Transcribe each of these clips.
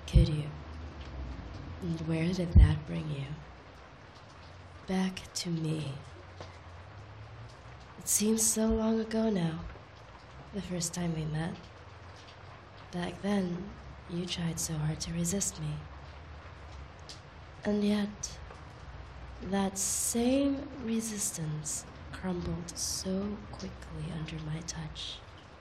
could you? And where did that bring you? Back to me. It seems so long ago now, the first time we met. Back then, you tried so hard to resist me. And yet, that same resistance crumbled so quickly under my touch.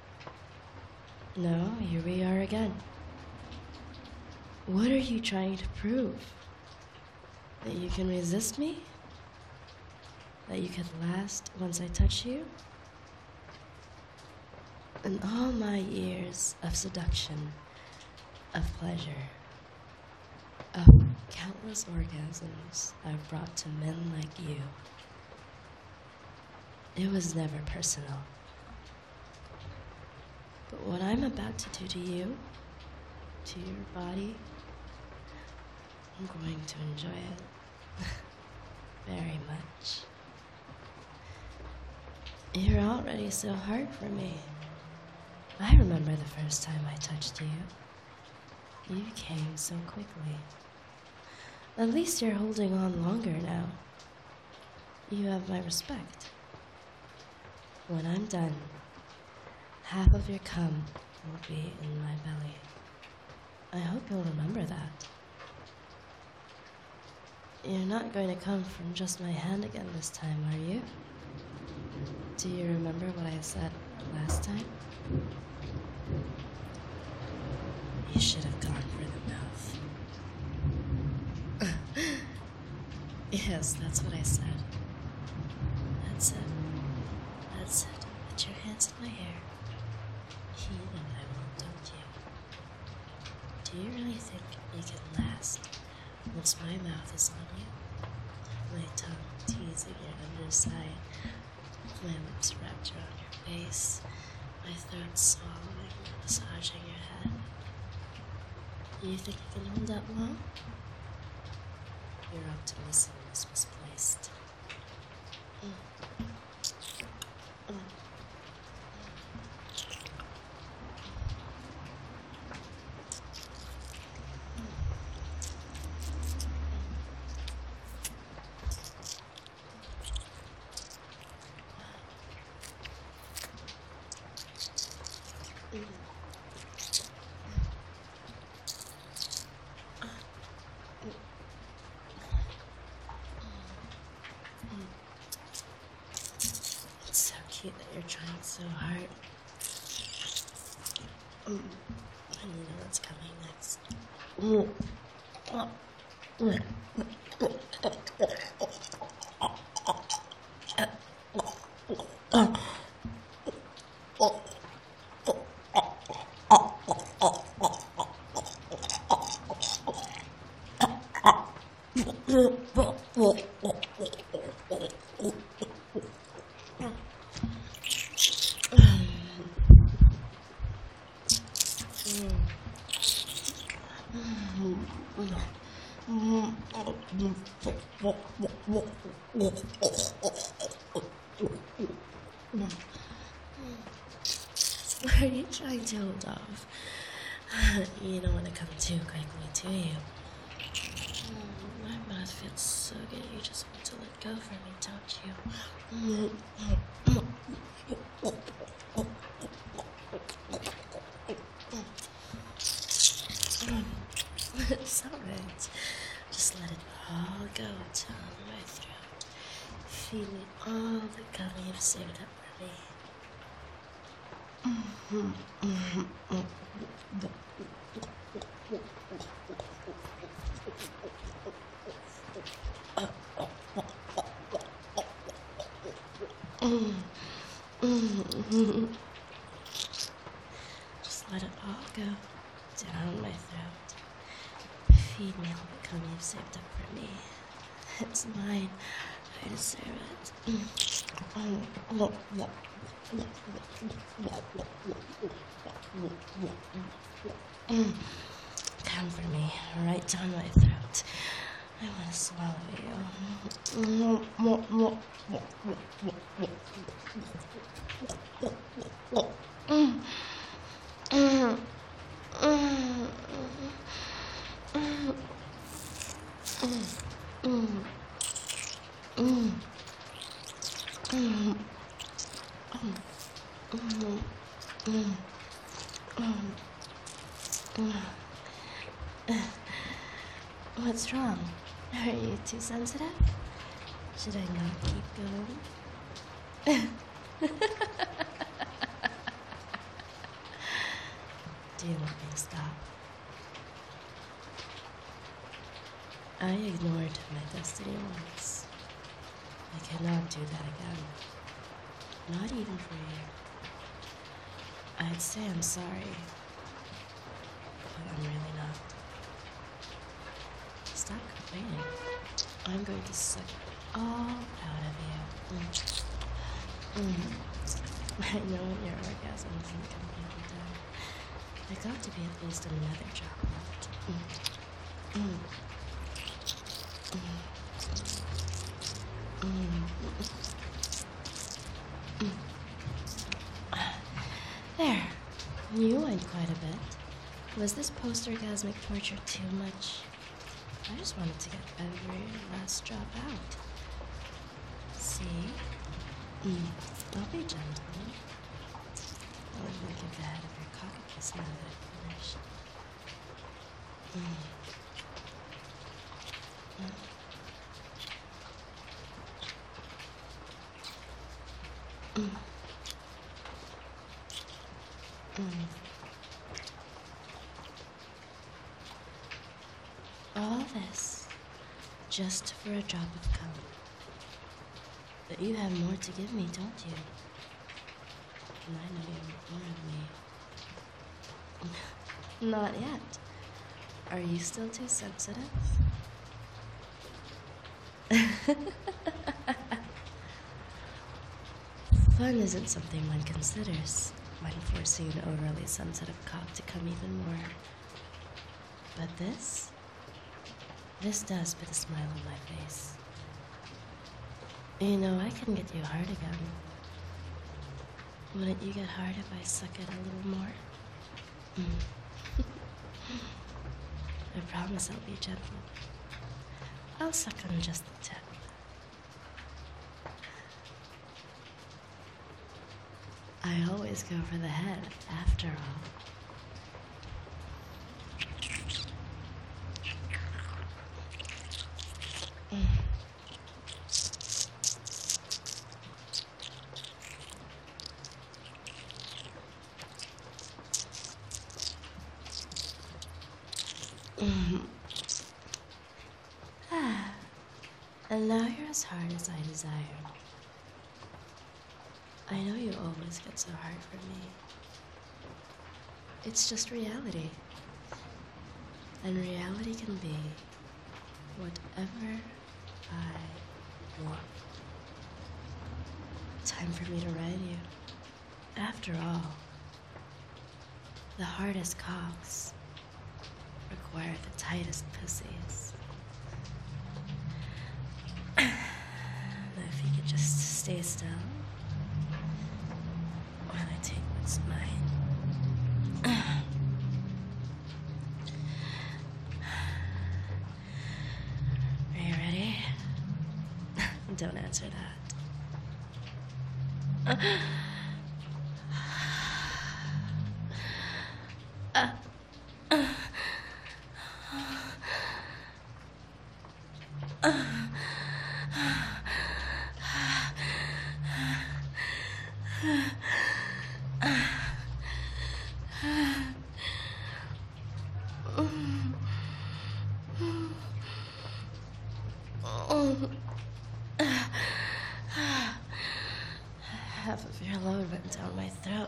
Now, here we are again. What are you trying to prove? That you can resist me? That you could last once I touch you? In all my years of seduction, of pleasure, of countless orgasms I've brought to men like you, it was never personal. But what I'm about to do to you, to your body, I'm going to enjoy it very much. You're already so hard for me. I remember the first time I touched you. You came so quickly. At least you're holding on longer now. You have my respect. When I'm done, half of your cum will be in my belly. I hope you'll remember that. You're not going to come from just my hand again this time, are you? Do you remember what I said last time? You should have gone for the mouth. Yes, that's what I said. That's it. That's it. Put your hands in my hair. You know I will, don't you? Do you really think you can last once my mouth is on you? My tongue teasing your underside, my lips wrapped around your face, my throat swallowing and massaging your head. You think you can hold that long? Your optimism is misplaced. It's so cute that you're trying so hard. And you know what's coming next. What are you trying to hold off? You don't want to come too quickly, do you? My mouth feels so good, you just want to let go from me, don't you? It's alright. Just let it all go down my throat. Feed me all the gum you've saved up for me. Just let it all go down my throat. Feed me all the cum you've saved up for me. It's mine. I deserve it. Come for me, right down my throat. I want to swallow you. What's wrong? Are you too sensitive? Should I not keep going? Do you want me to stop? I ignored my destiny once. I cannot do that again. Not even for you. I'd say I'm sorry, but I'm really not. Stop complaining. I'm going to suck it all out of you. I know your orgasm isn't completely done. There got to be at least another drop left. There. You whined quite a bit. Was this post-orgasmic torture too much? I just wanted to get every last drop out. See? I'll be gentle. I'll even give the head of your cock a kiss now that I've finished. All this just for a drop of cum. But you have more to give me, don't you? And I know you want more of me. Not yet. Are you still too sensitive? Fun isn't something one considers when forcing an overly sensitive cock to come even more. But this does put a smile on my face. You know, I can get you hard again. Wouldn't you get hard if I suck it a little more? I promise I'll be gentle. I'll suck on just the tip. I always go for the head, after all. And now you're as hard as I desire. I know you always get so hard for me. It's just reality. And reality can be whatever I want. Time for me to ride you. After all, the hardest cocks require the tightest pussies. If you could just stay still while I take what's mine. Are you ready? Don't answer that. Half of your load went down my throat.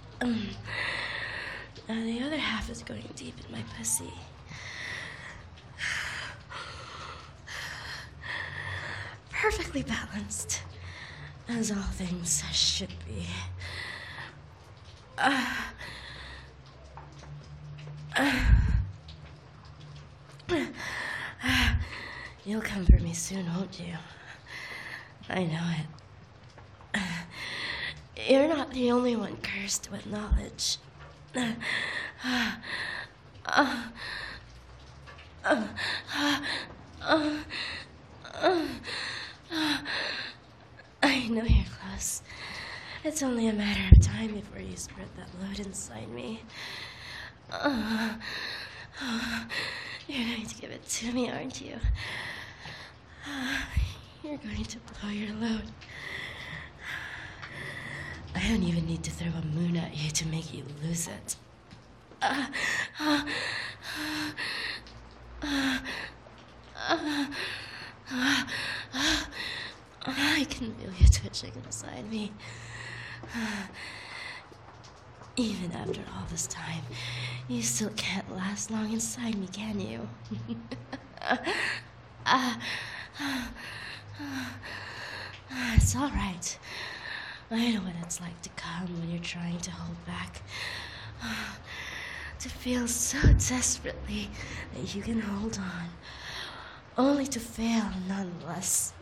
And the other half is going deep in my pussy. Perfectly balanced, as all things should be. You'll come for me soon, won't you? I know it. You're not the only one cursed with knowledge. I know you're close. It's only a matter of time before you spread that load inside me. You're going to give it to me, aren't you? You're going to blow your load. I don't even need to throw a moon at you to make you lose it. I can feel you twitching inside me. Even after all this time, you still can't last long inside me, can you? It's all right. I know what it's like to come when you're trying to hold back. To feel so desperately that you can hold on, only to fail nonetheless.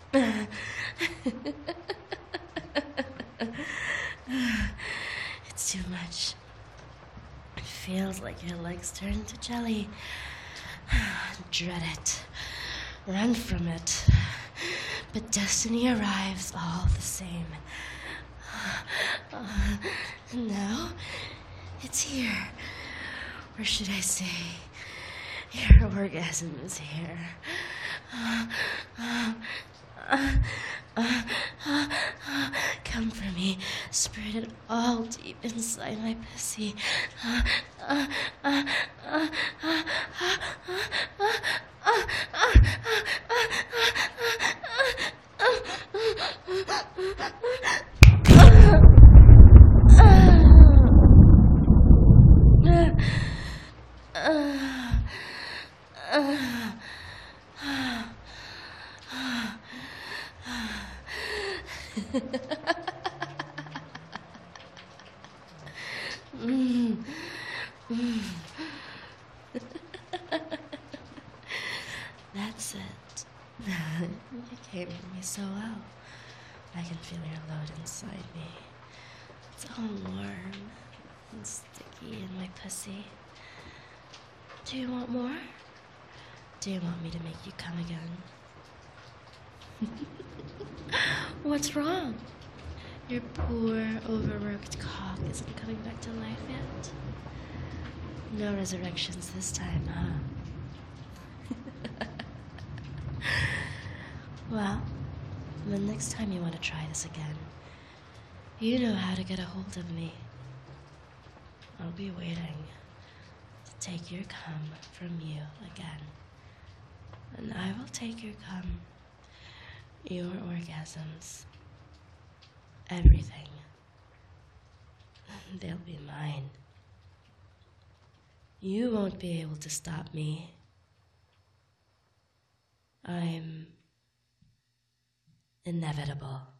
It's too much. It feels like your legs turn to jelly. Dread it. Run from it. But destiny arrives all the same. Now, it's here. Or should I say, your orgasm is here. Come for me, spread it all deep inside my pussy. That's it. You came for me so well. I can feel your load inside me. It's all warm and sticky in my pussy. Do you want more? Do you want me to make you come again? What's wrong? Your poor, overworked cock isn't coming back to life yet? No resurrections this time, huh? Well, the next time you want to try this again, you know how to get a hold of me. I'll be waiting to take your cum from you again. And I will take your cum, your orgasms, everything. They'll be mine. You won't be able to stop me. I'm inevitable.